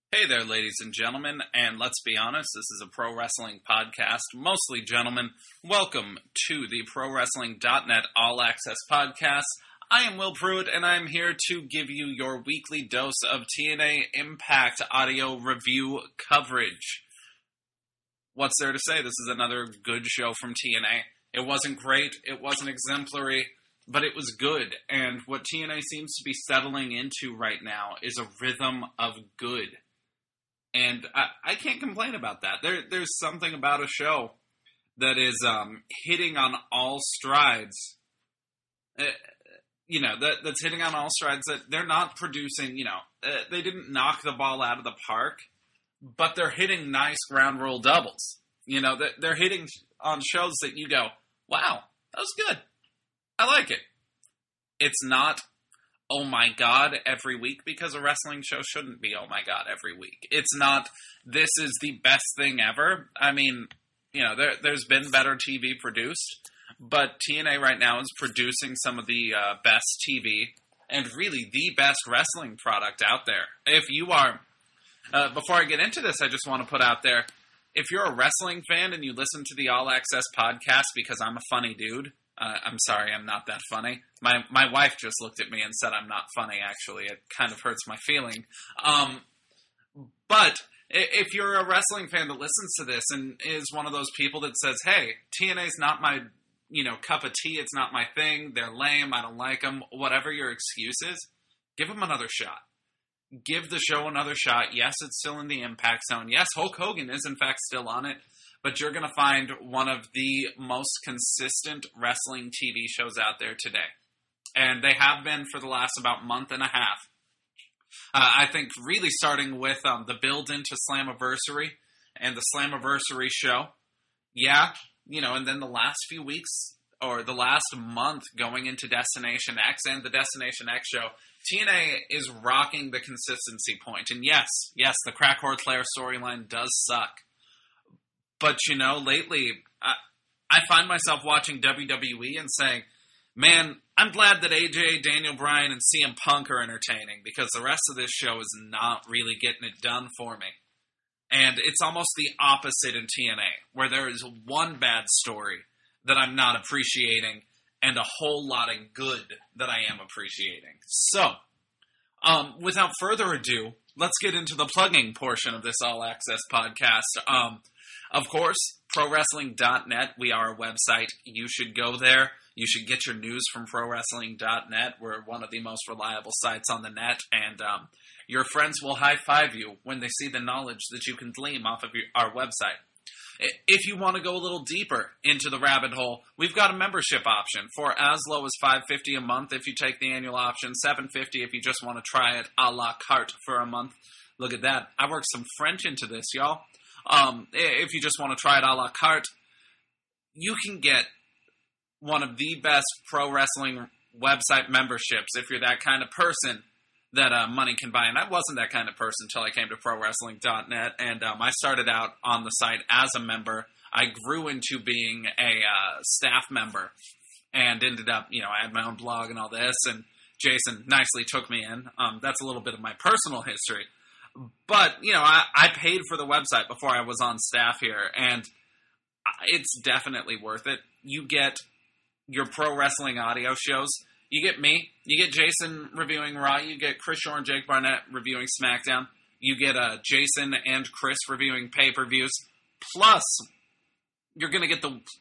Hey there, ladies and gentlemen, and let's be honest, this is a pro wrestling podcast, mostly gentlemen. Welcome to the ProWrestling.net All Access Podcast. I am Will Pruitt, and I'm here to give you your weekly dose of TNA Impact audio review coverage. What's there to say? This is another good show from TNA. It wasn't great, it wasn't exemplary, but it was good, and what TNA seems to be settling into right now is a rhythm of good. And I can't complain about that. There's something about a show that is hitting on all strides. That's hitting on all strides. That they're not producing. They didn't knock the ball out of the park, but they're hitting nice ground rule doubles. They're hitting on shows that you go, wow, that was good. I like it. It's not oh my god every week, because a wrestling show shouldn't be oh my god every week. It's not this is the best thing ever. I mean, there's been better TV produced, but TNA right now is producing some of the best TV and really the best wrestling product out there. If you are, before I get into this, I just want to put out there, if you're a wrestling fan and you listen to the All Access podcast because I'm a funny dude, I'm sorry, I'm not that funny. My wife just looked at me and said I'm not funny, actually. It kind of hurts my feeling. But if you're a wrestling fan that listens to this and is one of those people that says, hey, TNA's not my, cup of tea, it's not my thing, they're lame, I don't like them, whatever your excuse is, give them another shot. Give the show another shot. Yes, it's still in the Impact Zone. Yes, Hulk Hogan is in fact still on it. But you're going to find one of the most consistent wrestling TV shows out there today. And they have been for the last about month and a half. I think really starting with the build into Slammiversary and the Slammiversary show. Yeah, and then the last few weeks, or the last month going into Destination X and the Destination X show, TNA is rocking the consistency point. And yes, the Crack Horse Flair storyline does suck. But, lately, I find myself watching WWE and saying, man, I'm glad that AJ, Daniel Bryan, and CM Punk are entertaining, because the rest of this show is not really getting it done for me. And it's almost the opposite in TNA, where there is one bad story that I'm not appreciating and a whole lot of good that I am appreciating. So, without further ado, let's get into the plugging portion of this All Access podcast. Of course, ProWrestling.net, we are a website. You should go there. You should get your news from ProWrestling.net. We're one of the most reliable sites on the net, and your friends will high-five you when they see the knowledge that you can glean off of our website. If you want to go a little deeper into the rabbit hole, we've got a membership option for as low as $5.50 a month if you take the annual option, $7.50 if you just want to try it a la carte for a month. Look at that. I worked some French into this, y'all. If you just want to try it a la carte, you can get one of the best pro wrestling website memberships if you're that kind of person that money can buy. And I wasn't that kind of person until I came to ProWrestling.net, and I started out on the site as a member. I grew into being a staff member and ended up, I had my own blog and all this, and Jason nicely took me in. That's a little bit of my personal history. But, I paid for the website before I was on staff here, and it's definitely worth it. You get your pro wrestling audio shows. You get me. You get Jason reviewing Raw. You get Chris Shore and Jake Barnett reviewing SmackDown. You get Jason and Chris reviewing pay-per-views. Plus, you're going to get the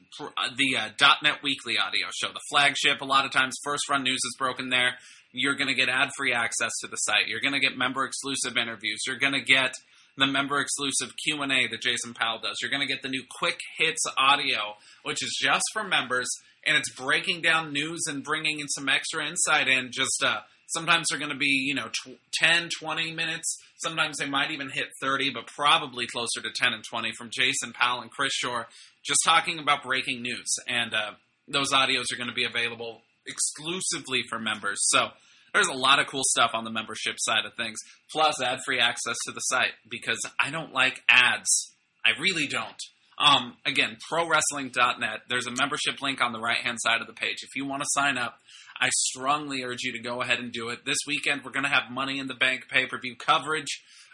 .NET Weekly audio show, the flagship. A lot of times, First Run News is broken there. You're going to get ad-free access to the site. You're going to get member-exclusive interviews. You're going to get the member-exclusive Q&A that Jason Powell does. You're going to get the new Quick Hits audio, which is just for members, and it's breaking down news and bringing in some extra insight in. Just sometimes they're going to be, 10, 20 minutes. Sometimes they might even hit 30, but probably closer to 10 and 20 from Jason Powell and Chris Shore, just talking about breaking news. And those audios are going to be available exclusively for members. So there's a lot of cool stuff on the membership side of things, plus ad-free access to the site, because I don't like ads. I really don't. Again, ProWrestling.net, there's a membership link on the right-hand side of the page. If you want to sign up, I strongly urge you to go ahead and do it. This weekend, we're going to have Money in the Bank pay-per-view coverage.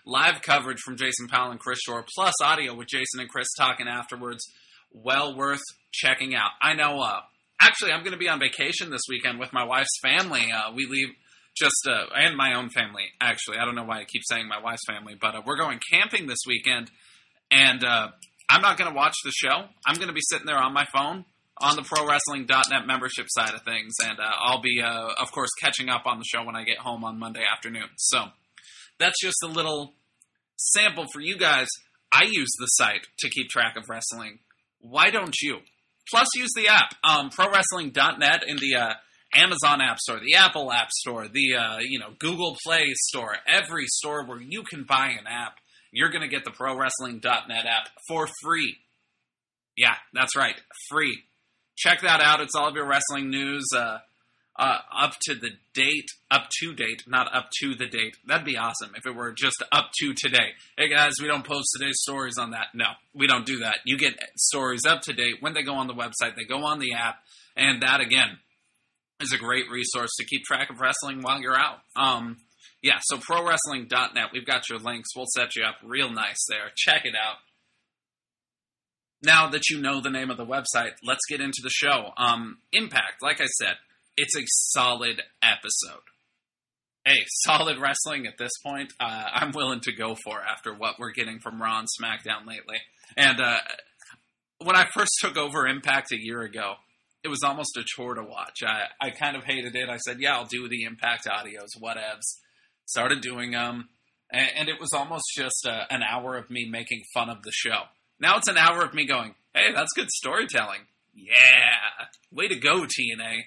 live coverage from Jason Powell and Chris Shore, plus audio with Jason and Chris talking afterwards. Well worth checking out. I know, actually, I'm going to be on vacation this weekend with my wife's family. We leave and my own family, actually. I don't know why I keep saying my wife's family, but we're going camping this weekend, and I'm not going to watch the show. I'm going to be sitting there on my phone on the ProWrestling.net membership side of things, and I'll be, of course, catching up on the show when I get home on Monday afternoon. So that's just a little sample for you guys. I use the site to keep track of wrestling. Why don't you? Plus, use the app, ProWrestling.net in the Amazon App Store, the Apple App Store, the Google Play Store, every store where you can buy an app. You're going to get the ProWrestling.net app for free. Yeah, that's right, free. Check that out. It's all of your wrestling news up to date, not up to the date. That'd be awesome if it were just up to today. Hey guys, we don't post today's stories on that. No, we don't do that. You get stories up to date when they go on the website, they go on the app, and that, again, is a great resource to keep track of wrestling while you're out. Yeah, so ProWrestling.net, we've got your links. We'll set you up real nice there. Check it out. Now that you know the name of the website, let's get into the show. Impact, like I said, it's a solid episode. Hey, solid wrestling at this point, I'm willing to go for after what we're getting from Raw and SmackDown lately. And when I first took over Impact a year ago, it was almost a chore to watch. I kind of hated it. I said, yeah, I'll do the Impact audios, whatevs. Started doing them, and it was almost just an hour of me making fun of the show. Now it's an hour of me going, hey, that's good storytelling. Yeah, way to go, TNA.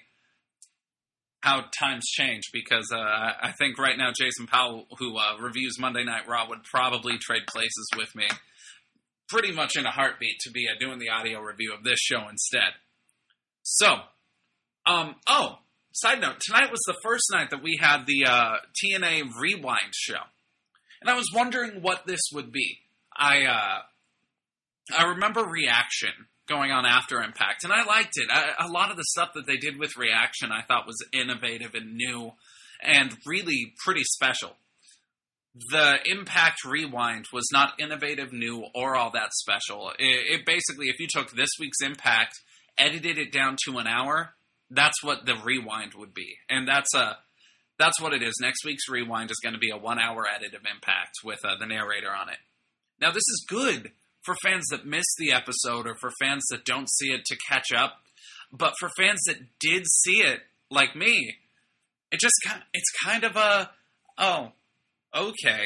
How times change, because I think right now Jason Powell, who reviews Monday Night Raw, would probably trade places with me pretty much in a heartbeat to be doing the audio review of this show instead. So, side note, tonight was the first night that we had the TNA Rewind show. And I was wondering what this would be. I remember Reaction going on after Impact, and I liked it. A lot of the stuff that they did with Reaction I thought was innovative and new and really pretty special. The Impact Rewind was not innovative, new, or all that special. It basically, if you took this week's Impact, edited it down to an hour, that's what the Rewind would be. And that's what it is. Next week's Rewind is going to be a 1 hour edit of Impact with the narrator on it. Now, this is good for fans that missed the episode or for fans that don't see it to catch up. But for fans that did see it, like me, it's kind of a, oh, okay.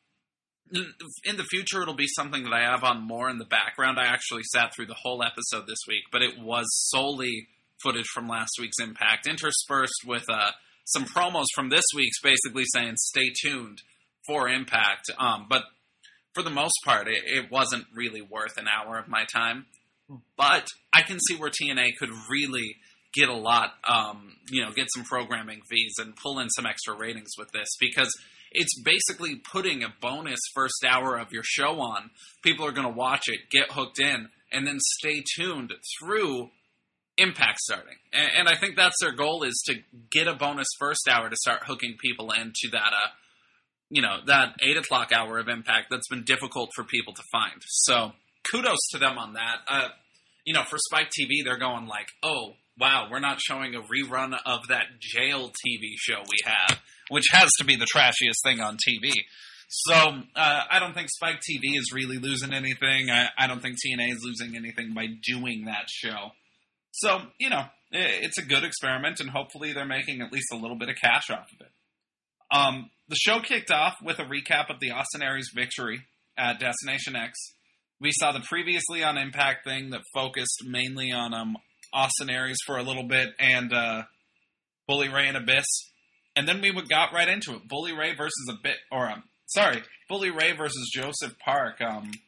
In the future, it'll be something that I have on more in the background. I actually sat through the whole episode this week, but it was solely footage from last week's Impact, interspersed with some promos from this week's, basically saying stay tuned for Impact. But for the most part, it wasn't really worth an hour of my time. But I can see where TNA could really get a lot, get some programming fees and pull in some extra ratings with this, because it's basically putting a bonus first hour of your show on. People are going to watch it, get hooked in, and then stay tuned through Impact starting. And I think that's their goal, is to get a bonus first hour to start hooking people into that, that 8 o'clock hour of Impact that's been difficult for people to find. So kudos to them on that. For Spike TV, they're going like, oh, wow, we're not showing a rerun of that jail TV show we have, which has to be the trashiest thing on TV. So I don't think Spike TV is really losing anything. I don't think TNA is losing anything by doing that show. So, it's a good experiment, and hopefully they're making at least a little bit of cash off of it. The show kicked off with a recap of the Austin Aries victory at Destination X. We saw the previously on Impact thing that focused mainly on Austin Aries for a little bit and Bully Ray and Abyss. And then we got right into it. Bully Ray versus Joseph Park.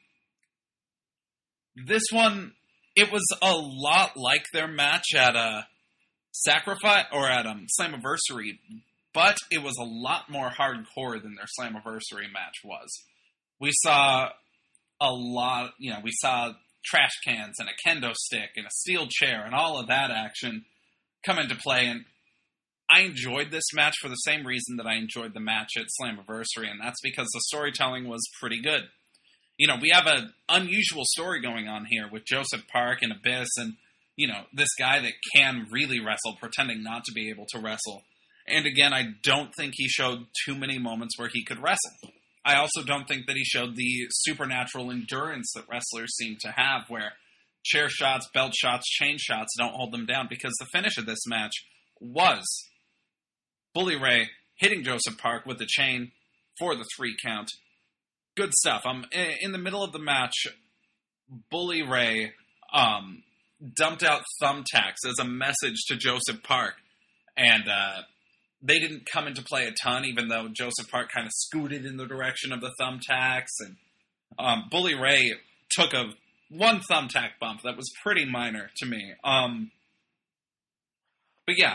This one, it was a lot like their match at Sacrifice or at Slammiversary, but it was a lot more hardcore than their Slammiversary match was. We saw a lot, we saw trash cans and a kendo stick and a steel chair and all of that action come into play. And I enjoyed this match for the same reason that I enjoyed the match at Slammiversary, and that's because the storytelling was pretty good. We have an unusual story going on here with Joseph Park and Abyss and, this guy that can really wrestle, pretending not to be able to wrestle. And again, I don't think he showed too many moments where he could wrestle. I also don't think that he showed the supernatural endurance that wrestlers seem to have, where chair shots, belt shots, chain shots don't hold them down, because the finish of this match was Bully Ray hitting Joseph Park with the chain for the 3 count. Good stuff. In the middle of the match, Bully Ray dumped out thumbtacks as a message to Joseph Park, and they didn't come into play a ton, even though Joseph Park kind of scooted in the direction of the thumbtacks, and Bully Ray took one thumbtack bump that was pretty minor to me. But yeah,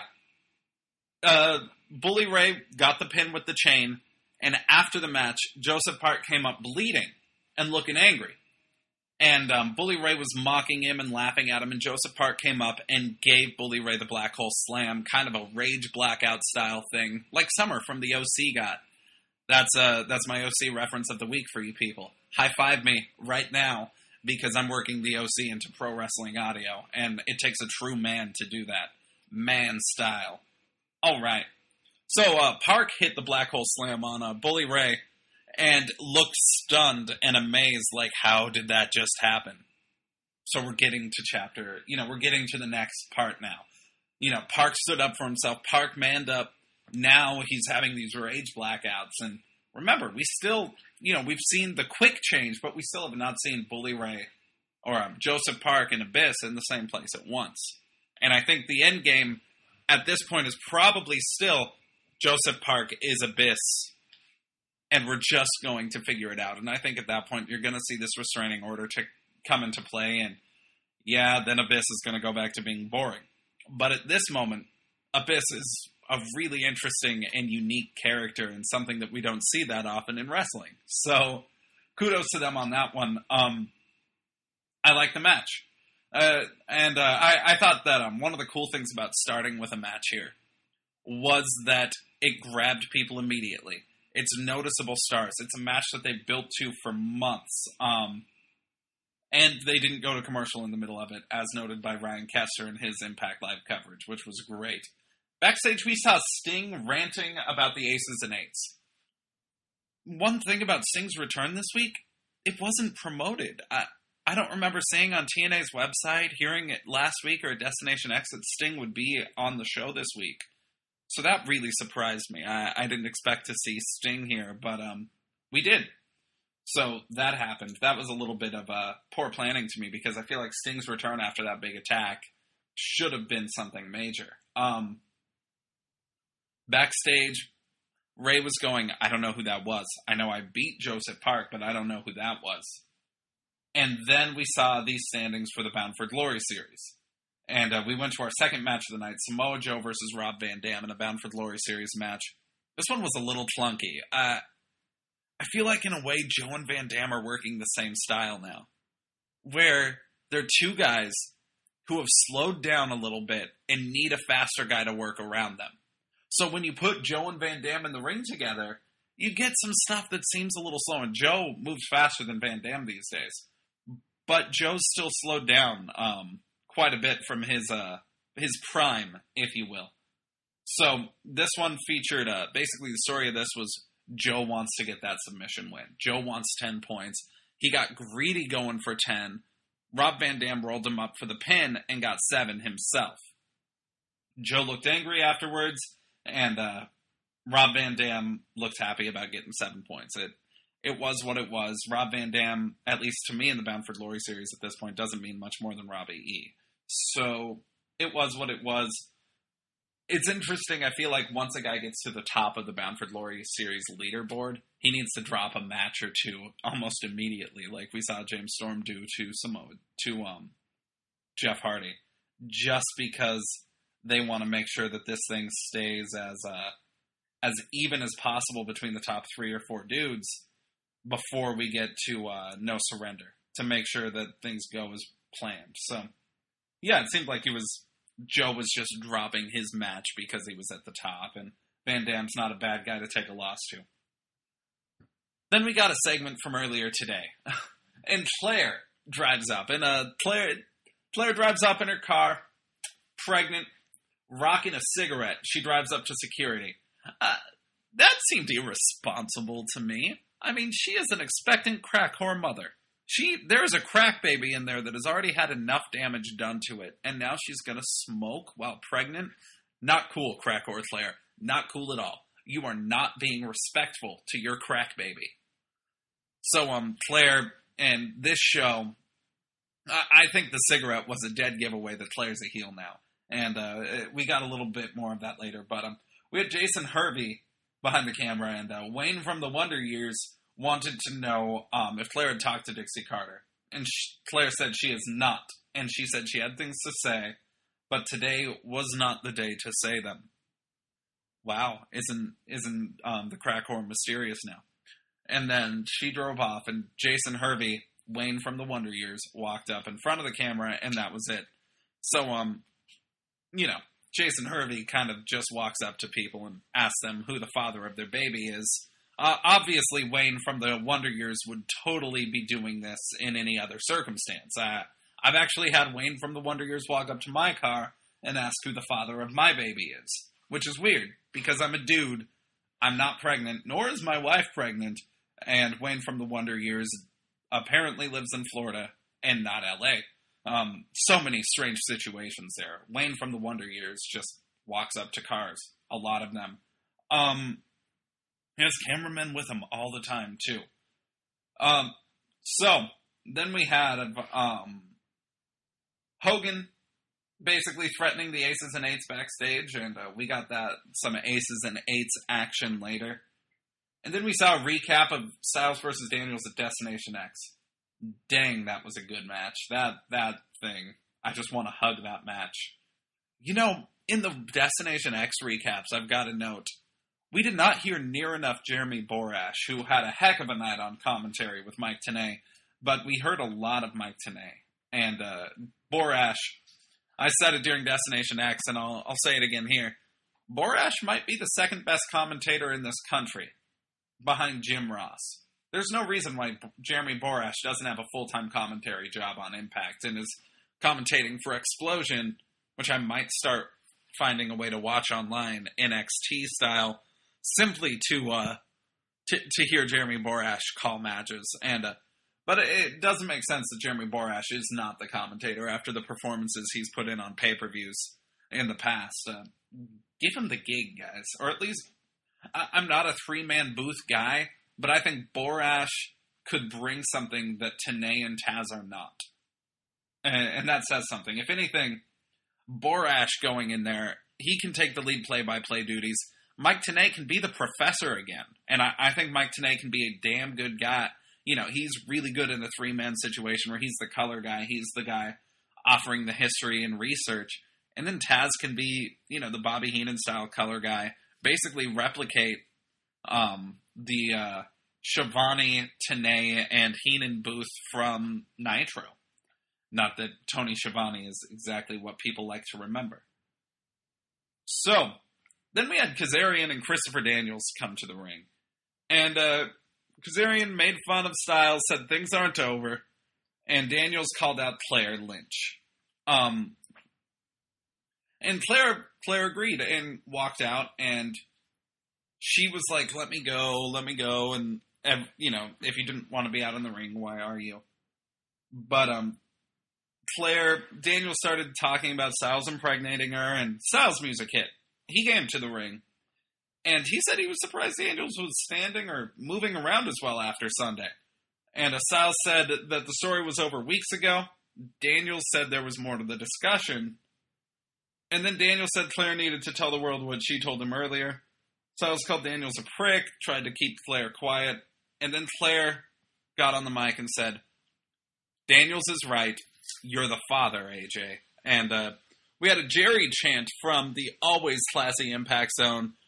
Bully Ray got the pin with the chain, and after the match, Joseph Park came up bleeding and looking angry. And Bully Ray was mocking him and laughing at him, and Joseph Park came up and gave Bully Ray the Black Hole Slam, kind of a Rage Blackout style thing, like Summer from the OC got. That's my OC reference of the week for you people. High five me right now, because I'm working the OC into Pro Wrestling Audio, and it takes a true man to do that. Man style. All right. So Park hit the Black Hole Slam on Bully Ray and looked stunned and amazed, like, how did that just happen? So we're getting to the next part now. Park stood up for himself. Park manned up. Now he's having these rage blackouts. And remember, we still, we've seen the quick change, but we still have not seen Bully Ray or Joseph Park and Abyss in the same place at once. And I think the end game at this point is probably still Joseph Park is Abyss, and we're just going to figure it out. And I think at that point, you're going to see this restraining order to come into play, and then Abyss is going to go back to being boring. But at this moment, Abyss is a really interesting and unique character, and something that we don't see that often in wrestling. So kudos to them on that one. I like the match. I thought that one of the cool things about starting with a match here was that it grabbed people immediately. It's noticeable stars. It's a match that they built to for months. And they didn't go to commercial in the middle of it, as noted by Ryan Kester in his Impact Live coverage, which was great. Backstage, we saw Sting ranting about the Aces and Eights. One thing about Sting's return this week, it wasn't promoted. I don't remember seeing on TNA's website, hearing it last week or at Destination X, that Sting would be on the show this week. So that really surprised me. I didn't expect to see Sting here, but we did. So that happened. That was a little bit of poor planning to me, because I feel like Sting's return after that big attack should have been something major. Backstage, Ray was going, I don't know who that was. I know I beat Joseph Park, but I don't know who that was. And then we saw these standings for the Bound for Glory series. And we went to our second match of the night, Samoa Joe versus Rob Van Dam in a Bound for Glory series match. This one was a little clunky. I feel like, in a way, Joe and Van Dam are working the same style now, where they're two guys who have slowed down a little bit and need a faster guy to work around them. So when you put Joe and Van Dam in the ring together, you get some stuff that seems a little slow. And Joe moves faster than Van Dam these days. But Joe's still slowed down quite a bit from his prime, if you will. So this one featured, basically the story of this was Joe wants to get that submission win. Joe wants 10 points. He got greedy going for 10. Rob Van Dam rolled him up for the pin and got 7 himself. Joe looked angry afterwards, and Rob Van Dam looked happy about getting 7 points. It was what it was. Rob Van Dam, at least to me in the Bound for Glory series at this point, doesn't mean much more than Robbie E. So it was what it was. It's interesting. I feel like once a guy gets to the top of the Bound for Glory series leaderboard, he needs to drop a match or two almost immediately, like we saw James Storm do to Jeff Hardy, just because they want to make sure that this thing stays as even as possible between the top 3 or 4 dudes before we get to No Surrender, to make sure that things go as planned. So, yeah, it seemed like he was Joe was just dropping his match because he was at the top, and Van Dam's not a bad guy to take a loss to. Then we got a segment from earlier today, and Claire drives up, and Claire drives up in her car, pregnant, rocking a cigarette. She drives up to security. That seemed irresponsible to me. I mean, she is an expectant crack whore mother. There is a crack baby in there that has already had enough damage done to it, and now she's gonna smoke while pregnant? Not cool, crack whore Claire. Not cool at all. You are not being respectful to your crack baby. So, Claire and this show, I think the cigarette was a dead giveaway that Claire's a heel now. And we got a little bit more of that later, but we had Jason Hervey behind the camera, and Wayne from the Wonder Years wanted to know if Claire had talked to Dixie Carter. And Claire said she has not. And she said she had things to say, but today was not the day to say them. Wow, isn't the crack whore mysterious now? And then she drove off, and Jason Hervey, Wayne from the Wonder Years, walked up in front of the camera, and that was it. So, Jason Hervey kind of just walks up to people and asks them who the father of their baby is. Obviously, Wayne from the Wonder Years would totally be doing this in any other circumstance. I've actually had Wayne from the Wonder Years walk up to my car and ask who the father of my baby is, which is weird, because I'm a dude, I'm not pregnant, nor is my wife pregnant, and Wayne from the Wonder Years apparently lives in Florida and not LA. So many strange situations there. Wayne from the Wonder Years just walks up to cars. A lot of them. He has cameramen with him all the time, too. So, then we had Hogan basically threatening the Aces and Eights backstage, and we got some Aces and Eights action later. And then we saw a recap of Styles versus Daniels at Destination X. Dang, that was a good match. That thing, I just want to hug that match. In the Destination X recaps, I've got a note. We did not hear near enough Jeremy Borash, who had a heck of a night on commentary with Mike Tenay, but we heard a lot of Mike Tenay. And Borash, I said it during Destination X, and I'll say it again here. Borash might be the second best commentator in this country, behind Jim Ross. There's no reason why Jeremy Borash doesn't have a full-time commentary job on Impact and is commentating for Explosion, which I might start finding a way to watch online, NXT style, simply to hear Jeremy Borash call matches. But it doesn't make sense that Jeremy Borash is not the commentator after the performances he's put in on pay-per-views in the past. Give him the gig, guys. Or at least, I'm not a three-man booth guy, but I think Borash could bring something that Tenay and Taz are not. And that says something. If anything, Borash going in there, he can take the lead play-by-play duties. Mike Tenay can be the professor again. And I think Mike Tenay can be a damn good guy. He's really good in the three-man situation where he's the color guy. He's the guy offering the history and research. And then Taz can be, the Bobby Heenan-style color guy. Basically replicate the Schiavone, Tenay, and Heenan booth from Nitro. Not that Tony Schiavone is exactly what people like to remember. So, then we had Kazarian and Christopher Daniels come to the ring. And Kazarian made fun of Styles, said things aren't over, and Daniels called out Claire Lynch. And Claire agreed and walked out, and she was like, let me go, and, if you didn't want to be out in the ring, why are you? But, Daniels started talking about Styles impregnating her, and Styles' music hit. He came to the ring, and he said he was surprised Daniels was standing or moving around as well after Sunday. And Styles said that the story was over weeks ago. Daniels said there was more to the discussion. And then Daniels said Claire needed to tell the world what she told him earlier. Styles called Daniels a prick, tried to keep Claire quiet, and then Claire got on the mic and said, Daniels is right, you're the father, AJ. And we had a Jerry chant from the always classy Impact Zone.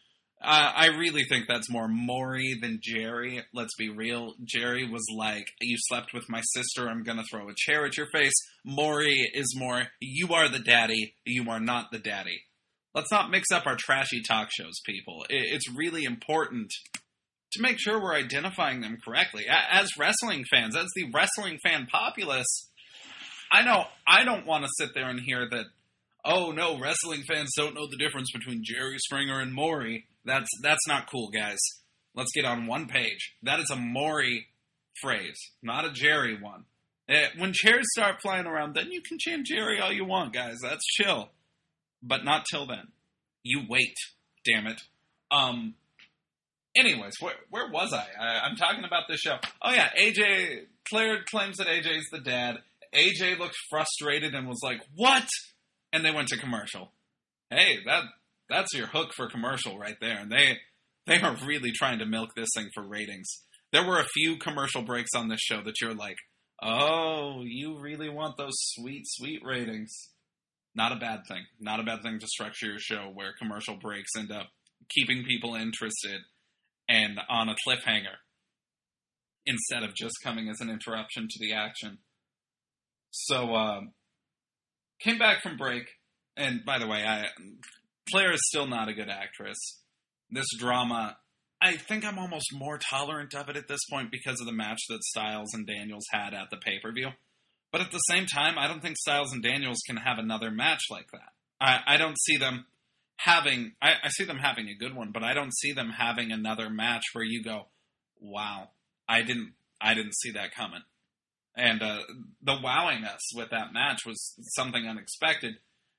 I really think that's more Maury than Jerry. Let's be real. Jerry was like, you slept with my sister, I'm going to throw a chair at your face. Maury is more, you are the daddy, you are not the daddy. Let's not mix up our trashy talk shows, people. It's really important to make sure we're identifying them correctly. As wrestling fans, as the wrestling fan populace, I know I don't want to sit there and hear that, oh no, wrestling fans don't know the difference between Jerry Springer and Maury. That's not cool, guys. Let's get on one page. That is a Maury phrase, not a Jerry one. When chairs start flying around, then you can chant Jerry all you want, guys. That's chill. But not till then. You wait, damn it. Anyways, where was I? I'm talking about this show. Oh yeah, Claire claims that AJ's the dad. AJ looked frustrated and was like, what? And they went to commercial. Hey, that's your hook for commercial right there. And they are really trying to milk this thing for ratings. There were a few commercial breaks on this show that you're like, oh, you really want those sweet, sweet ratings. Not a bad thing. Not a bad thing to structure your show where commercial breaks end up keeping people interested and on a cliffhanger instead of just coming as an interruption to the action. So, came back from break, and by the way, Claire is still not a good actress. This drama, I think I'm almost more tolerant of it at this point because of the match that Styles and Daniels had at the pay-per-view. But at the same time, I don't think Styles and Daniels can have another match like that. I don't see them having, I see them having a good one, but I don't see them having another match where you go, wow, I didn't see that coming. And the wowing us with that match was something unexpected.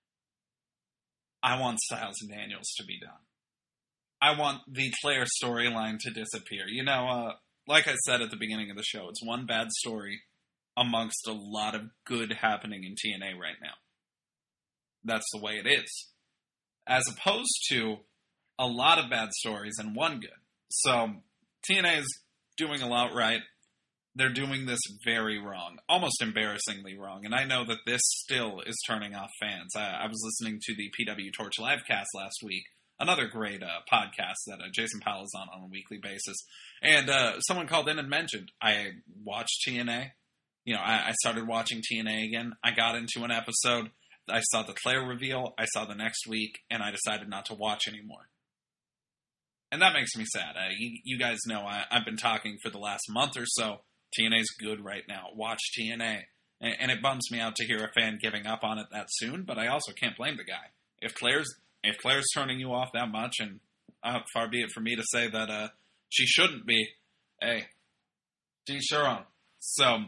I want Styles and Daniels to be done. I want the Claire storyline to disappear. You know, like I said at the beginning of the show, it's one bad story amongst a lot of good happening in TNA right now. That's the way it is. As opposed to a lot of bad stories and one good. So, TNA is doing a lot right. They're doing this very wrong, almost embarrassingly wrong, and I know that this still is turning off fans. I was listening to the PW Torch Livecast last week, another great podcast that Jason Powell is on a weekly basis, and someone called in and mentioned, I watched TNA, I started watching TNA again, I got into an episode, I saw the Claire reveal, I saw the next week, and I decided not to watch anymore. And that makes me sad. You guys know I've been talking for the last month or so, TNA's good right now. Watch TNA. And it bums me out to hear a fan giving up on it that soon, but I also can't blame the guy. If Claire's turning you off that much, and far be it for me to say that she shouldn't be, hey, teach her own. So,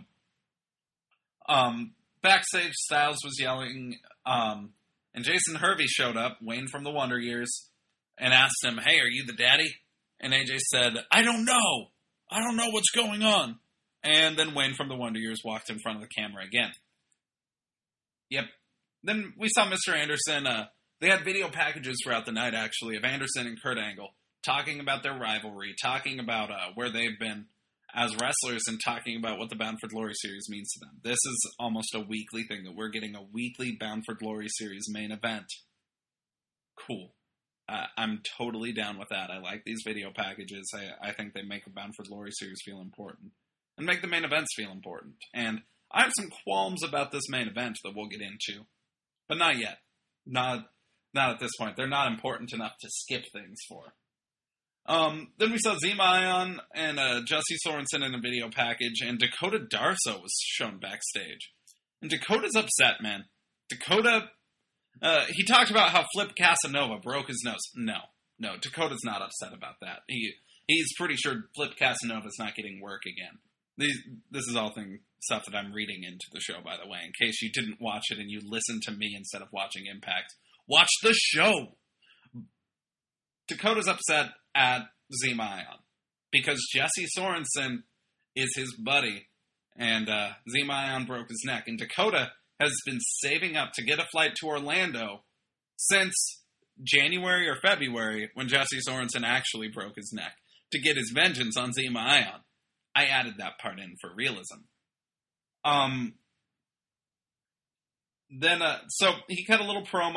backstage, Styles was yelling, and Jason Hervey showed up, Wayne from the Wonder Years, and asked him, hey, are you the daddy? And AJ said, I don't know what's going on. And then Wayne from the Wonder Years walked in front of the camera again. Yep. Then we saw Mr. Anderson. They had video packages throughout the night, actually, of Anderson and Kurt Angle talking about their rivalry, talking about where they've been as wrestlers, and talking about what the Bound for Glory series means to them. This is almost a weekly thing, that we're getting a weekly Bound for Glory series main event. Cool. I'm totally down with that. I like these video packages. I think they make a Bound for Glory series feel important. And make the main events feel important. And I have some qualms about this main event that we'll get into. But not yet. Not at this point. They're not important enough to skip things for. Then we saw Zema Ion and Jesse Sorensen in a video package, and Dakota Darso was shown backstage. And Dakota's upset, man. Dakota, he talked about how Flip Casanova broke his nose. No, Dakota's not upset about that. He's pretty sure Flip Casanova's not getting work again. This is all stuff that I'm reading into the show, by the way, in case you didn't watch it and you listened to me instead of watching Impact. Watch the show! Dakota's upset at Zema Ion because Jesse Sorensen is his buddy, and Zema Ion broke his neck. And Dakota has been saving up to get a flight to Orlando since January or February, when Jesse Sorensen actually broke his neck, to get his vengeance on Zema Ion. I added that part in for realism. So he cut a little promo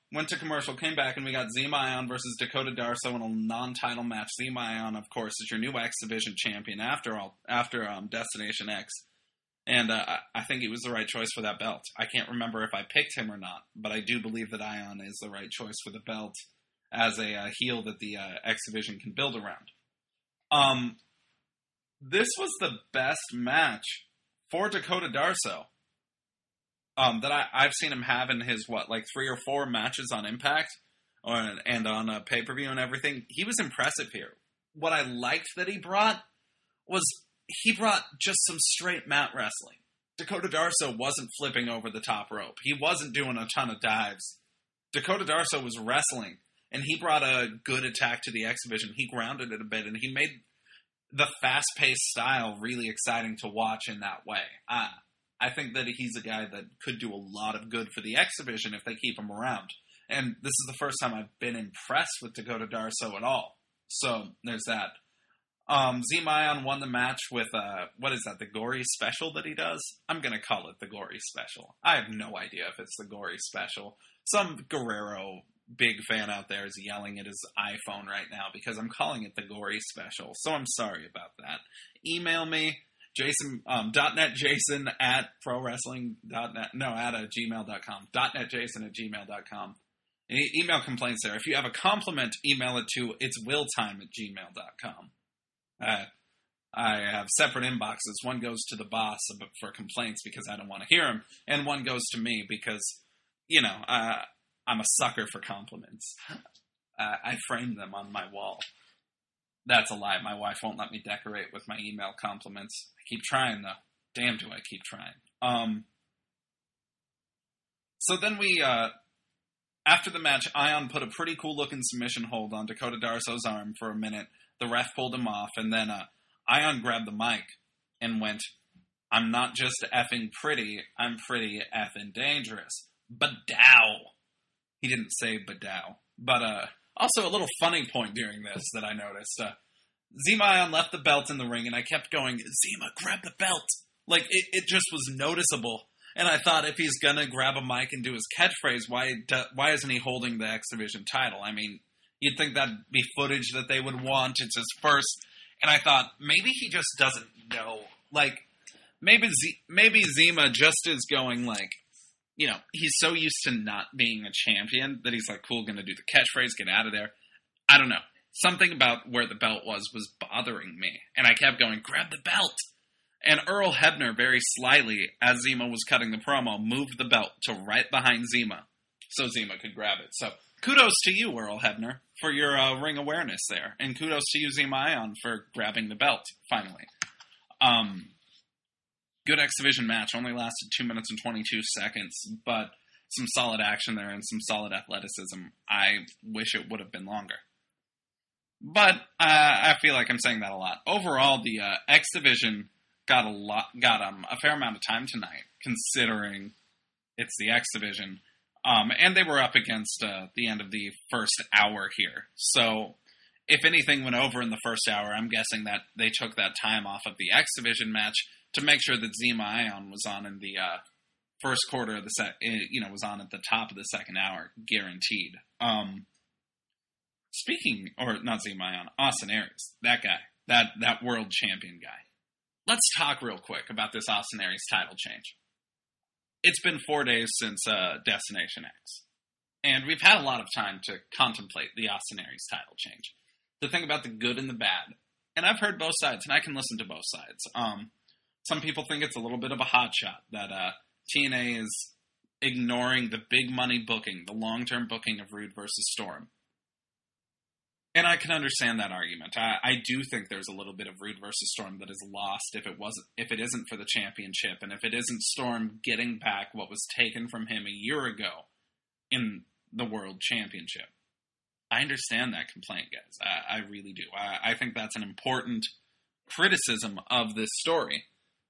went to commercial, came back, and we got Zema Ion versus Dakota Darso in a non-title match. Zema Ion, of course, is your new X Division champion after Destination X. And I think he was the right choice for that belt. I can't remember if I picked him or not, but I do believe that Ion is the right choice for the belt as a heel that the X Division can build around. This was the best match for Dakota Darso that I've seen him have in his, 3 or 4 matches on Impact and on pay-per-view and everything. He was impressive here. What I liked that he brought was he brought just some straight mat wrestling. Dakota Darso wasn't flipping over the top rope. He wasn't doing a ton of dives. Dakota Darso was wrestling, and he brought a good attack to the X Division. He grounded it a bit, and he made the fast-paced style really exciting to watch in that way. I think that he's a guy that could do a lot of good for the X Division if they keep him around. And this is the first time I've been impressed with Dakota Darso at all. So, there's that. Zema Ion won the match with, the Gory Special that he does? I'm gonna call it the Gory Special. I have no idea if it's the Gory Special. Some Guerrero big fan out there is yelling at his iPhone right now because I'm calling it the Gory Special. So I'm sorry about that. Email me, Jason, .netjason at prowrestling.net, at gmail.com, .netjason@gmail.com. Email complaints there. If you have a compliment, email it to itswilltime@gmail.com. I have separate inboxes. One goes to the boss for complaints because I don't want to hear them, and one goes to me because, I'm a sucker for compliments. I frame them on my wall. That's a lie. My wife won't let me decorate with my email compliments. I keep trying, though. Damn, do I keep trying. So then we, after the match, Ion put a pretty cool-looking submission hold on Dakota Darso's arm for a minute. The ref pulled him off, and then Ion grabbed the mic and went, "I'm not just effing pretty, I'm pretty effing dangerous. Badow." He didn't say badow. But also a little funny point during this that I noticed. Zema Ion left the belt in the ring, and I kept going, "Zema, grab the belt." It just was noticeable. And I thought, if he's going to grab a mic and do his catchphrase, why isn't he holding the X Division title? I mean, you'd think that'd be footage that they would want. It's his first. And I thought, maybe he just doesn't know. Maybe Zema just is going, he's so used to not being a champion that he's cool, gonna do the catchphrase, get out of there. I don't know. Something about where the belt was bothering me. And I kept going, grab the belt. And Earl Hebner, very slyly, as Zema was cutting the promo, moved the belt to right behind Zema so Zema could grab it. So, kudos to you, Earl Hebner, for your ring awareness there. And kudos to you, Zema Ion, for grabbing the belt, finally. Good X Division match. Only lasted 2 minutes and 22 seconds, but some solid action there and some solid athleticism. I wish it would have been longer. But I feel like I'm saying that a lot. Overall, the X Division got a fair amount of time tonight, considering it's the X Division. And they were up against the end of the first hour here. So if anything went over in the first hour, I'm guessing that they took that time off of the X Division match to make sure that Zema Ion was on in the first quarter of the was on at the top of the second hour, guaranteed. Not Zema Ion, Austin Aries, that guy, that world champion guy. Let's talk real quick about this Austin Aries title change. It's been 4 days since Destination X, and we've had a lot of time to contemplate the Austin Aries title change, to think about the good and the bad. And I've heard both sides, and I can listen to both sides. Some people think it's a little bit of a hot shot that TNA is ignoring the big money booking, the long-term booking of Rude versus Storm. And I can understand that argument. I do think there's a little bit of Rude versus Storm that is lost if it isn't for the championship, and if it isn't Storm getting back what was taken from him a year ago in the World Championship. I understand that complaint, guys. I really do. I think that's an important criticism of this story.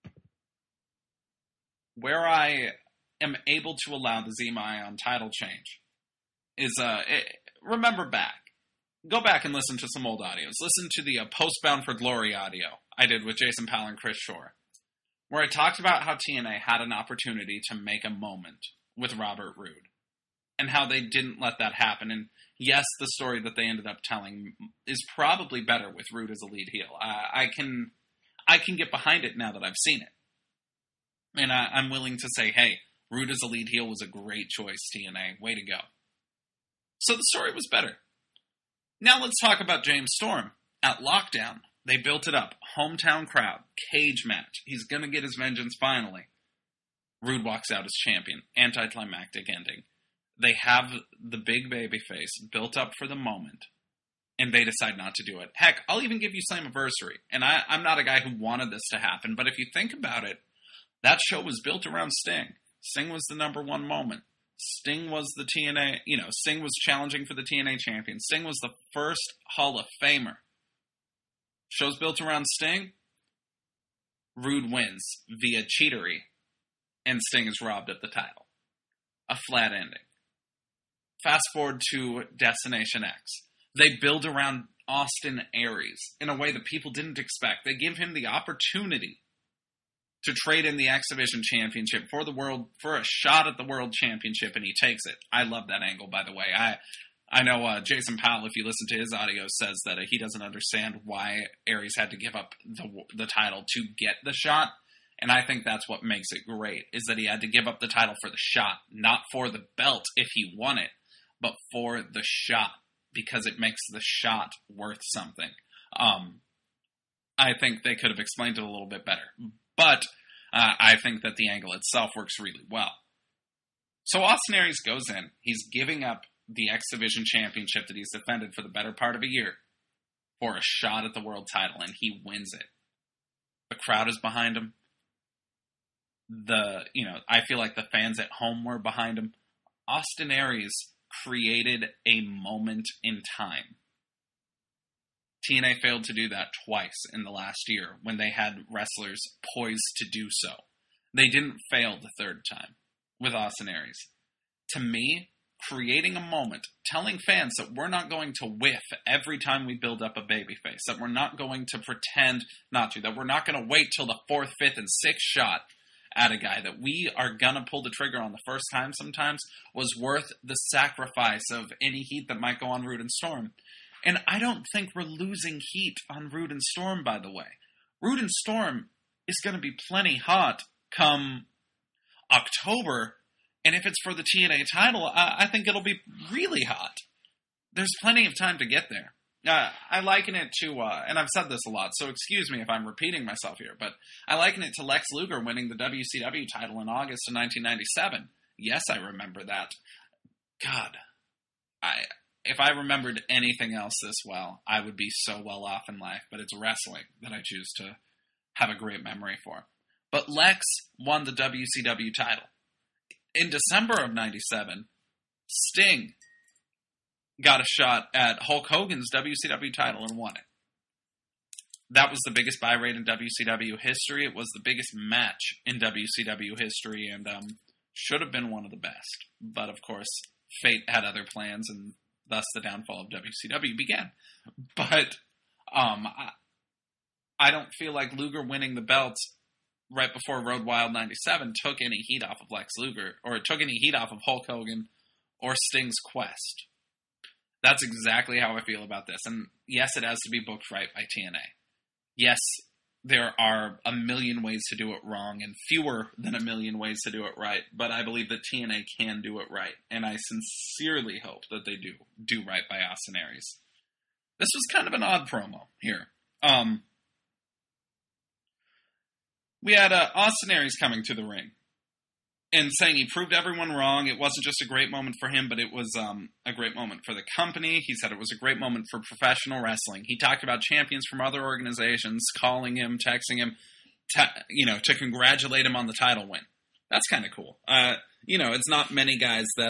Where I am able to allow the Zema Ion title change is, remember back. Go back and listen to some old audios. Listen to the Postbound for Glory audio I did with Jason Powell and Chris Shore, where I talked about how TNA had an opportunity to make a moment with Robert Roode. and how they didn't let that happen. And yes, the story that they ended up telling is probably better with Rude as a lead heel. I can get behind it now that I've seen it. And I'm willing to say, hey, Rude as a lead heel was a great choice, TNA. Way to go. So the story was better. Now let's talk about James Storm. At Lockdown, they built it up. Hometown crowd. Cage match. He's going to get his vengeance finally. Rude walks out as champion. Anticlimactic ending. They have the big baby face built up for the moment, and they decide not to do it. Heck, I'll even give you Slammiversary. And I'm not a guy who wanted this to happen, but if you think about it, that show was built around Sting. Sting was the number one moment. Sting was the TNA, Sting was challenging for the TNA champion. Sting was the first Hall of Famer. Show's built around Sting. Rude wins via cheatery, and Sting is robbed of the title. A flat ending. Fast forward to Destination X. They build around Austin Aries in a way that people didn't expect. They give him the opportunity to trade in the X Division Championship for a shot at the World Championship, and he takes it. I love that angle, by the way. I know Jason Powell, if you listen to his audio, says that he doesn't understand why Aries had to give up the title to get the shot, and I think that's what makes it great, is that he had to give up the title for the shot, not for the belt if he won it, but for the shot, because it makes the shot worth something. I think they could have explained it a little bit better, but I think that the angle itself works really well. So Austin Aries goes in. He's giving up the X Division Championship that he's defended for the better part of a year for a shot at the world title, and he wins it. The crowd is behind him. I feel like the fans at home were behind him. Austin Aries created a moment in time. TNA failed to do that twice in the last year when they had wrestlers poised to do so. They didn't fail the third time with Austin Aries. To me, creating a moment, telling fans that we're not going to whiff every time we build up a babyface, that we're not going to pretend not to, that we're not going to wait till the 4th, 5th, and 6th shot at a guy, that we are going to pull the trigger on the first time sometimes, was worth the sacrifice of any heat that might go on Rude and Storm. And I don't think we're losing heat on Rude and Storm, by the way. Rude and Storm is going to be plenty hot come October, and if it's for the TNA title, I think it'll be really hot. There's plenty of time to get there. I liken it to, and I've said this a lot, so excuse me if I'm repeating myself here, but I liken it to Lex Luger winning the WCW title in August of 1997. Yes, I remember that. God, if I remembered anything else this well, I would be so well off in life, but it's wrestling that I choose to have a great memory for. But Lex won the WCW title. In December of 97, Sting got a shot at Hulk Hogan's WCW title and won it. That was the biggest buy rate in WCW history. It was the biggest match in WCW history, and should have been one of the best. But of course, fate had other plans, and thus the downfall of WCW began. But I don't feel like Luger winning the belts right before Road Wild 97 took any heat off of Lex Luger, or it took any heat off of Hulk Hogan or Sting's quest. That's exactly how I feel about this. And yes, it has to be booked right by TNA. Yes, there are a million ways to do it wrong and fewer than a million ways to do it right, but I believe that TNA can do it right, and I sincerely hope that they do right by Austin Aries. This was kind of an odd promo here. We had Austin Aries coming to the ring and saying he proved everyone wrong. It wasn't just a great moment for him, but it was a great moment for the company. He said it was a great moment for professional wrestling. He talked about champions from other organizations calling him, texting him, to congratulate him on the title win. That's kind of cool. It's not many guys that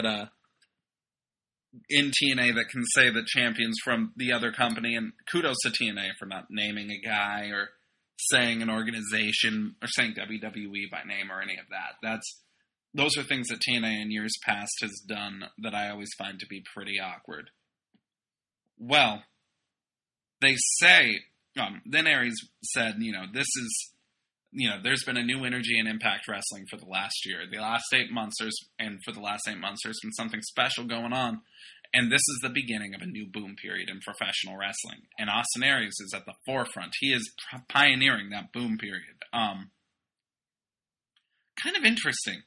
in TNA that can say that champions from the other company, and kudos to TNA for not naming a guy or saying an organization or saying WWE by name or any of that. Those are things that TNA in years past has done that I always find to be pretty awkward. Well, they say, then Aries said, there's been a new energy in Impact Wrestling for the last year. The last 8 months, there's been something special going on. And this is the beginning of a new boom period in professional wrestling. And Austin Aries is at the forefront. He is pioneering that boom period. Kind of interesting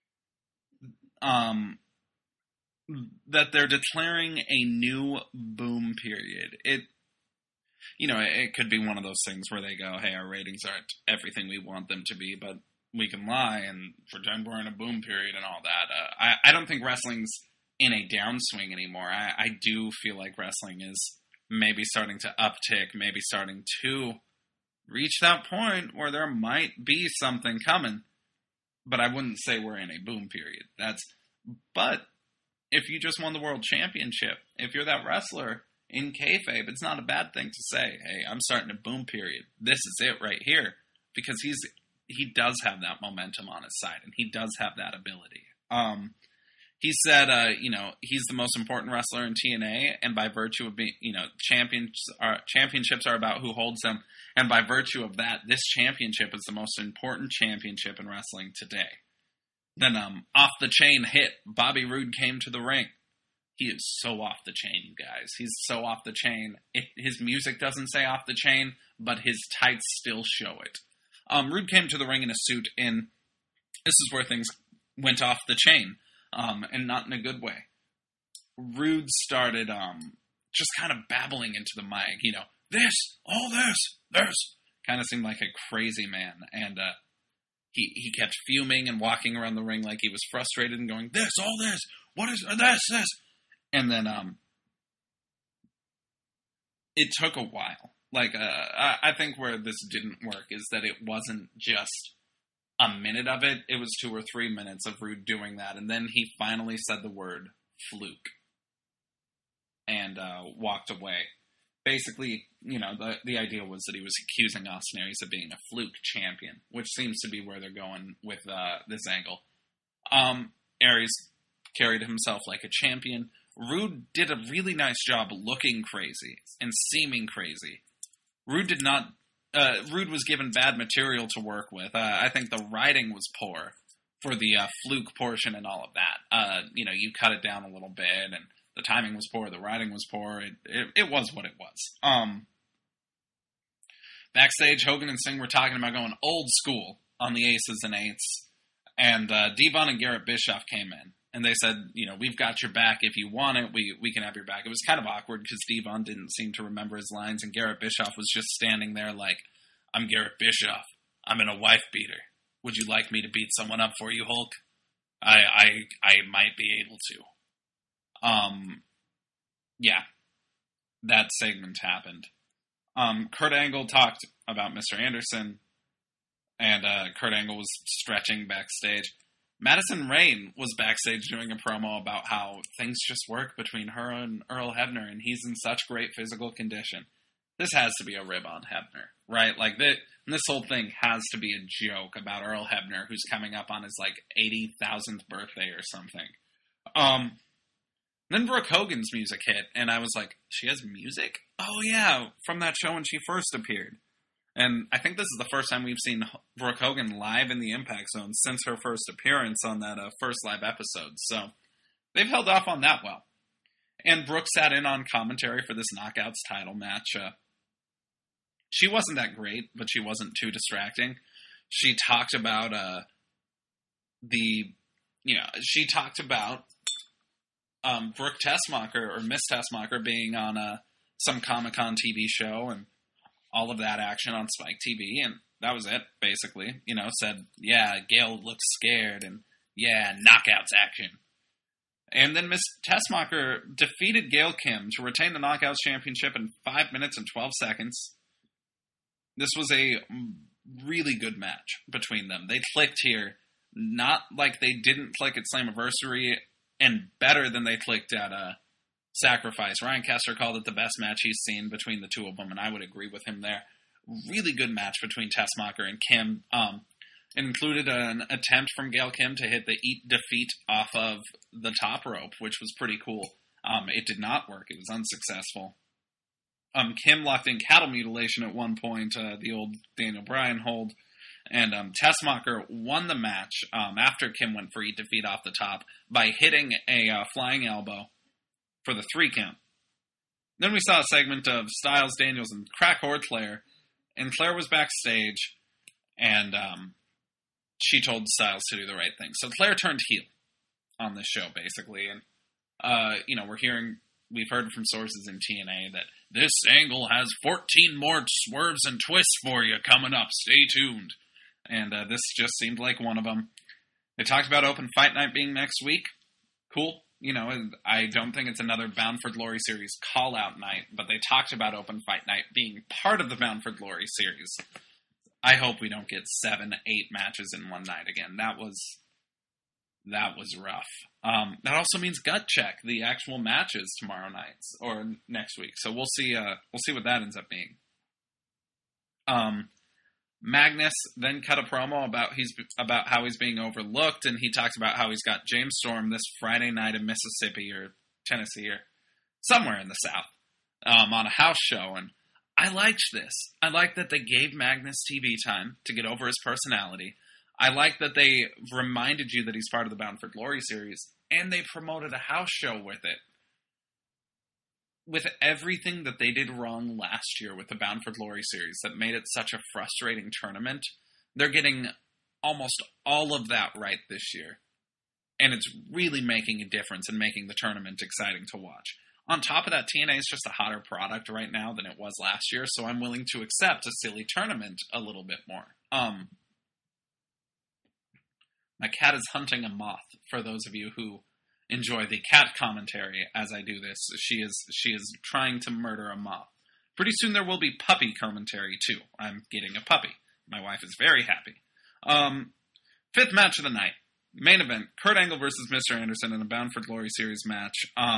that they're declaring a new boom period. It could be one of those things where they go, hey, our ratings aren't everything we want them to be, but we can lie and pretend we're in a boom period and all that. I don't think wrestling's in a downswing anymore. I do feel like wrestling is maybe starting to uptick, maybe starting to reach that point where there might be something coming, but I wouldn't say we're in a boom period. But if you just won the world championship, if you're that wrestler in kayfabe, it's not a bad thing to say, hey, I'm starting a boom period. This is it right here, because he does have that momentum on his side, and he does have that ability. He said, he's the most important wrestler in TNA, and by virtue of being, championships are about who holds them, and by virtue of that, this championship is the most important championship in wrestling today. Then, off the chain hit, Bobby Roode came to the ring. He is so off the chain, you guys. He's so off the chain. His music doesn't say off the chain, but his tights still show it. Roode came to the ring in a suit, and this is where things went off the chain. And not in a good way. Roode started just kind of babbling into the mic, this, kind of seemed like a crazy man, and he kept fuming and walking around the ring like he was frustrated and going, this, what is this, and then it took a while. I think where this didn't work is that it wasn't just a minute of it. It was 2 or 3 minutes of Roode doing that, and then he finally said the word fluke and walked away. Basically, the idea was that he was accusing Austin Aries of being a fluke champion, which seems to be where they're going with this angle. Aries carried himself like a champion. Roode did a really nice job looking crazy and seeming crazy. Roode was given bad material to work with. I think the writing was poor for the fluke portion and all of that. You cut it down a little bit, and the timing was poor, the writing was poor. It was what it was. Backstage, Hogan and Sting were talking about going old school on the aces and eights, and Devon and Garrett Bischoff came in. And they said, we've got your back. If you want it, we can have your back. It was kind of awkward because Devon didn't seem to remember his lines, and Garrett Bischoff was just standing there like, I'm Garrett Bischoff. I'm in a wife beater. Would you like me to beat someone up for you, Hulk? I might be able to. Yeah. That segment happened. Kurt Angle talked about Mr. Anderson, and Kurt Angle was stretching backstage. Madison Rayne was backstage doing a promo about how things just work between her and Earl Hebner, and he's in such great physical condition. This has to be a rib on Hebner, right? This whole thing has to be a joke about Earl Hebner, who's coming up on his 80,000th birthday or something. Then Brooke Hogan's music hit, and I was like, she has music? Oh yeah, from that show when she first appeared. And I think this is the first time we've seen Brooke Hogan live in the Impact Zone since her first appearance on that first live episode. So they've held off on that well. And Brooke sat in on commentary for this Knockouts title match. She wasn't that great, but she wasn't too distracting. She talked about Brooke Tessmacher, or Miss Tessmacher, being on some Comic-Con TV show and all of that action on Spike TV, and that was it, basically. Said, yeah, Gail looks scared, and yeah, Knockouts action. And then Miss Tessmacher defeated Gail Kim to retain the Knockouts Championship in 5 minutes and 12 seconds. This was a really good match between them. They clicked here, not like they didn't click at Slammiversary, and better than they clicked at Sacrifice. Ryan Kessler called it the best match he's seen between the two of them, and I would agree with him there. Really good match between Tessmacher and Kim. It included an attempt from Gail Kim to hit the Eat Defeat off of the top rope, which was pretty cool. It did not work. It was unsuccessful. Kim locked in cattle mutilation at one point, the old Daniel Bryan hold, And Tessmacher won the match after Kim went for defeat off the top by hitting a flying elbow for the 3 count. Then we saw a segment of Styles, Daniels, and Crack Claire, and Claire was backstage, and she told Styles to do the right thing. So Claire turned heel on this show, basically, and we've heard from sources in TNA that this angle has 14 more swerves and twists for you coming up. Stay tuned. And this just seemed like one of them. They talked about Open Fight Night being next week. Cool. I don't think it's another Bound for Glory series call-out night, but they talked about Open Fight Night being part of the Bound for Glory series. I hope we don't get 7, 8 matches in one night again. That was rough. That also means Gut Check, the actual matches tomorrow nights or next week. So we'll see what that ends up being. Magnus then cut a promo about how he's being overlooked, and he talks about how he's got James Storm this Friday night in Mississippi or Tennessee or somewhere in the South on a house show, and I liked this. I like that they gave Magnus TV time to get over his personality. I like that they reminded you that he's part of the Bound for Glory series, and they promoted a house show with it. With everything that they did wrong last year with the Bound for Glory series that made it such a frustrating tournament, they're getting almost all of that right this year. And it's really making a difference and making the tournament exciting to watch. On top of that, TNA is just a hotter product right now than it was last year, so I'm willing to accept a silly tournament a little bit more. My cat is hunting a moth, for those of you who enjoy the cat commentary as I do this. She is trying to murder a moth. Pretty soon there will be puppy commentary too. I'm getting a puppy. My wife is very happy. 5th match of the night. Main event, Kurt Angle versus Mr. Anderson in a Bound for Glory series match.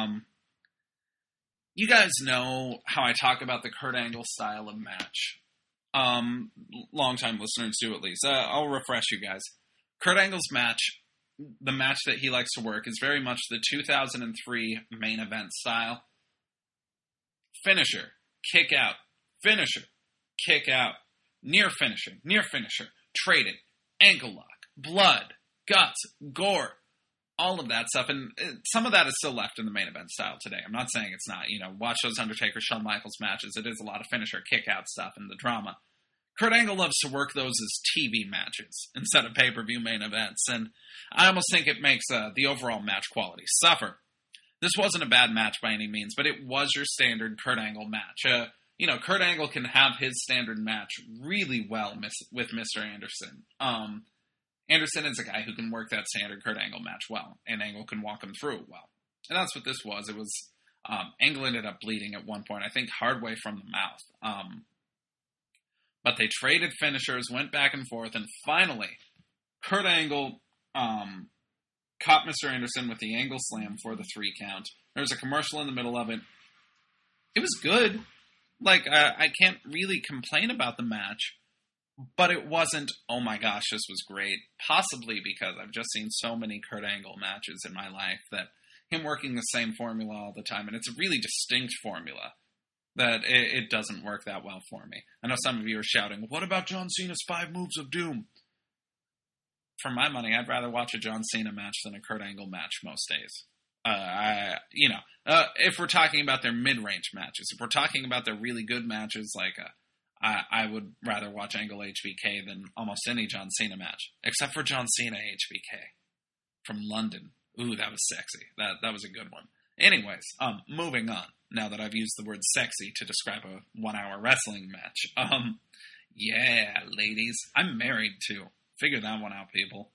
You guys know how I talk about the Kurt Angle style of match. Longtime listeners do at least. I'll refresh you guys. Kurt Angle's match, the match that he likes to work, is very much the 2003 main event style. Finisher, kick out, finisher, kick out, near finisher, trading, ankle lock, blood, guts, gore, all of that stuff. And some of that is still left in the main event style today. I'm not saying it's not. Watch those Undertaker, Shawn Michaels matches. It is a lot of finisher, kick out stuff and the drama. Kurt Angle loves to work those as TV matches instead of pay-per-view main events, and I almost think it makes the overall match quality suffer. This wasn't a bad match by any means, but it was your standard Kurt Angle match. Kurt Angle can have his standard match really well with Mr. Anderson. Anderson is a guy who can work that standard Kurt Angle match well, and Angle can walk him through it well. And that's what this was. It was, Angle ended up bleeding at one point, I think hard way from the mouth. But they traded finishers, went back and forth, and finally, Kurt Angle caught Mr. Anderson with the Angle Slam for the 3 count. There was a commercial in the middle of it. It was good. I can't really complain about the match, but it wasn't, oh my gosh, this was great. Possibly because I've just seen so many Kurt Angle matches in my life that him working the same formula all the time, and it's a really distinct formula, that it doesn't work that well for me. I know some of you are shouting, what about John Cena's 5 Moves of Doom? For my money, I'd rather watch a John Cena match than a Kurt Angle match most days. If we're talking about their mid-range matches, if we're talking about their really good matches, I would rather watch Angle HBK than almost any John Cena match, except for John Cena HBK from London. Ooh, that was sexy. That was a good one. Anyways, moving on. Now that I've used the word sexy to describe a 1-hour wrestling match. Yeah, ladies. I'm married, too. Figure that one out, people.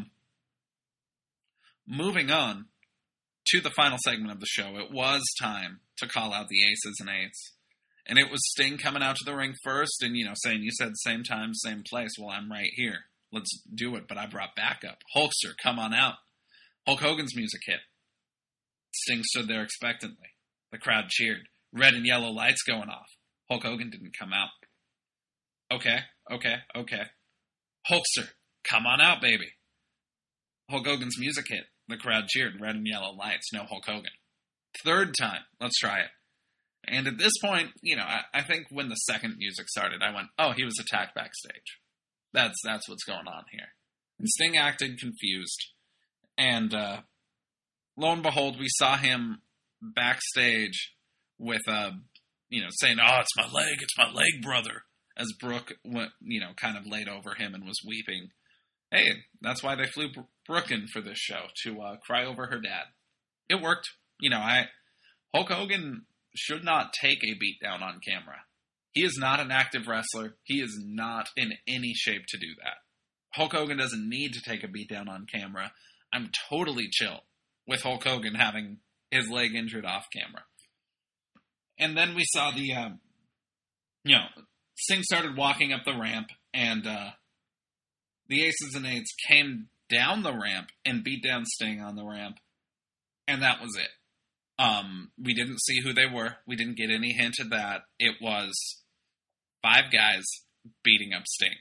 Moving on to the final segment of the show. It was time to call out the aces and eights. And it was Sting coming out to the ring first and, saying, you said same time, same place. Well, I'm right here. Let's do it. But I brought backup. Hulkster, come on out. Hulk Hogan's music hit. Sting stood there expectantly. The crowd cheered. Red and yellow lights going off. Hulk Hogan didn't come out. Okay. Hulkster, come on out, baby. Hulk Hogan's music hit. The crowd cheered. Red and yellow lights. No Hulk Hogan. 3rd time. Let's try it. And at this point, I think when the second music started, I went, oh, he was attacked backstage. That's what's going on here. And Sting acted confused. And lo and behold, we saw him backstage with, saying, "Oh, it's my leg, brother." As Brooke, kind of laid over him and was weeping. Hey, that's why they flew Brooke in for this show, to cry over her dad. It worked. Hulk Hogan should not take a beatdown on camera. He is not an active wrestler. He is not in any shape to do that. Hulk Hogan doesn't need to take a beatdown on camera. I'm totally chill with Hulk Hogan having his leg injured off camera. And then we saw the, Sting started walking up the ramp, and the Aces and Eights came down the ramp and beat down Sting on the ramp, and that was it. We didn't see who they were. We didn't get any hint of that. It was 5 guys beating up Sting.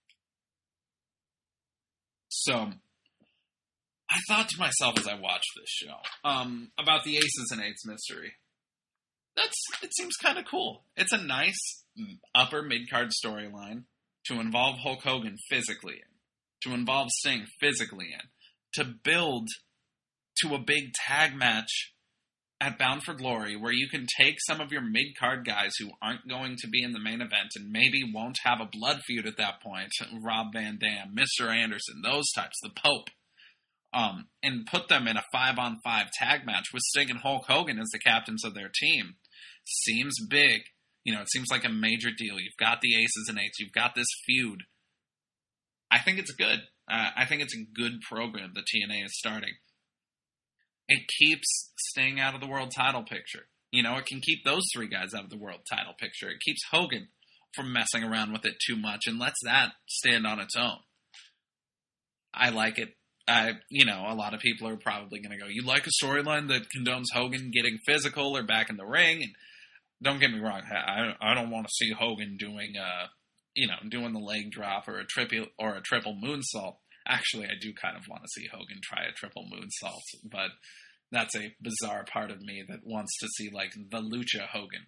So, I thought to myself as I watched this show, about the Aces and Eights mystery. It seems kind of cool. It's a nice upper mid-card storyline to involve Hulk Hogan physically in, to involve Sting physically in, to build to a big tag match at Bound for Glory where you can take some of your mid-card guys who aren't going to be in the main event and maybe won't have a blood feud at that point, Rob Van Dam, Mr. Anderson, those types, the Pope, and put them in a 5-on-5 tag match with Sting and Hulk Hogan as the captains of their team. Seems big. It seems like a major deal. You've got the Aces and Eights. You've got this feud. I think it's good. I think it's a good program that TNA is starting. It keeps Sting out of the world title picture. It can keep those 3 guys out of the world title picture. It keeps Hogan from messing around with it too much and lets that stand on its own. I like it. A lot of people are probably going to go, you like a storyline that condones Hogan getting physical or back in the ring? And don't get me wrong, I don't want to see Hogan doing, doing the leg drop or a triple moonsault. Actually, I do kind of want to see Hogan try a triple moonsault, but that's a bizarre part of me that wants to see, like, the Lucha Hogan.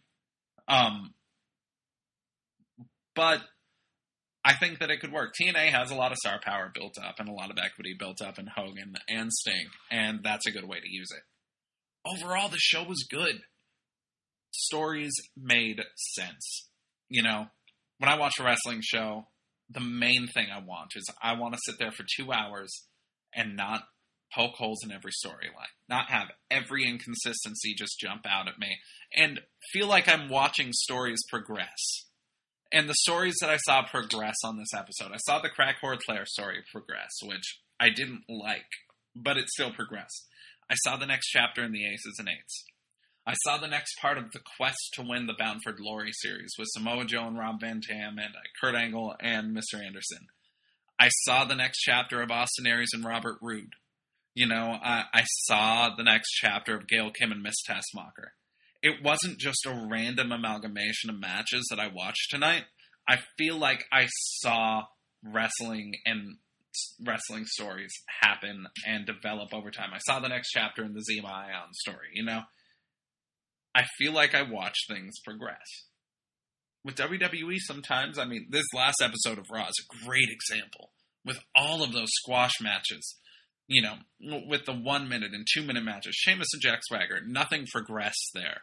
But I think that it could work. TNA has a lot of star power built up and a lot of equity built up in Hogan and Sting, and that's a good way to use it. Overall, the show was good. Stories made sense. When I watch a wrestling show, the main thing I want is I want to sit there for 2 hours and not poke holes in every storyline. Not have every inconsistency just jump out at me. And feel like I'm watching stories progress. And the stories that I saw progress on this episode, I saw the Crack Hortlair story progress, which I didn't like, but it still progressed. I saw the next chapter in the Aces and Eights. I saw the next part of the quest to win the Bound for Glory series with Samoa Joe and Rob Van Dam and Kurt Angle and Mr. Anderson. I saw the next chapter of Austin Aries and Robert Roode. I saw the next chapter of Gail Kim and Miss Tessmacher. It wasn't just a random amalgamation of matches that I watched tonight. I feel like I saw wrestling and wrestling stories happen and develop over time. I saw the next chapter in the Zema Ion story, I feel like I watch things progress. With WWE sometimes, this last episode of Raw is a great example. With all of those squash matches, with the 1 minute and 2 minute matches, Sheamus and Jack Swagger, nothing progressed there.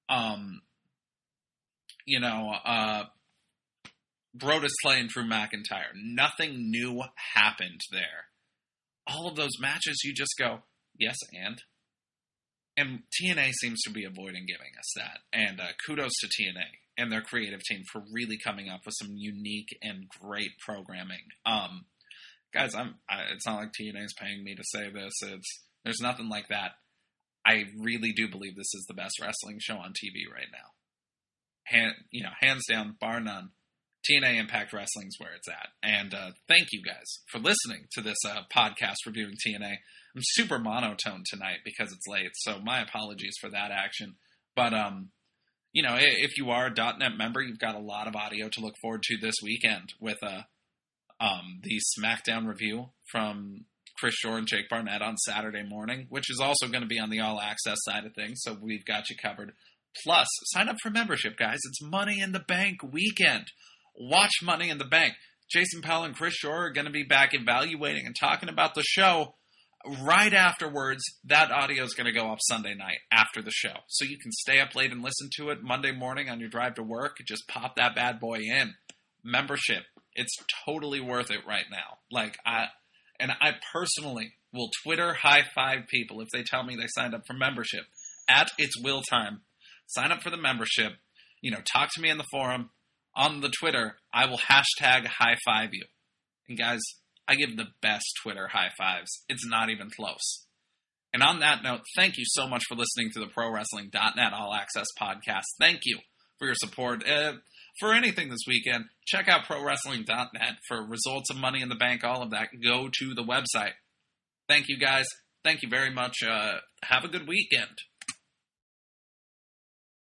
Brodus Clay and Drew McIntyre, nothing new happened there. All of those matches, you just go, yes, and TNA seems to be avoiding giving us that. And kudos to TNA and their creative team for really coming up with some unique and great programming. Guys, it's not like TNA is paying me to say this. There's nothing like that. I really do believe this is the best wrestling show on TV right now. Hands down, bar none. TNA Impact Wrestling is where it's at. And thank you guys for listening to this podcast reviewing TNA. I'm super monotone tonight because it's late, so my apologies for that action. But, if you are a .NET member, you've got a lot of audio to look forward to this weekend with the SmackDown review from Chris Shore and Jake Barnett on Saturday morning, which is also going to be on the All Access side of things, so we've got you covered. Plus, sign up for membership, guys. It's Money in the Bank weekend. Watch Money in the Bank. Jason Powell and Chris Shore are going to be back evaluating and talking about the show. Right afterwards, that audio is going to go up Sunday night after the show. So you can stay up late and listen to it Monday morning on your drive to work. Just pop that bad boy in. Membership. It's totally worth it right now. I personally will Twitter high five people if they tell me they signed up for membership. At It's Will Time. Sign up for the membership. Talk to me in the forum. On the Twitter, I will hashtag high five you. And guys, I give the best Twitter high fives. It's not even close. And on that note, thank you so much for listening to the ProWrestling.net All Access podcast. Thank you for your support. For anything this weekend, check out ProWrestling.net for results of Money in the Bank, all of that. Go to the website. Thank you, guys. Thank you very much. Have a good weekend.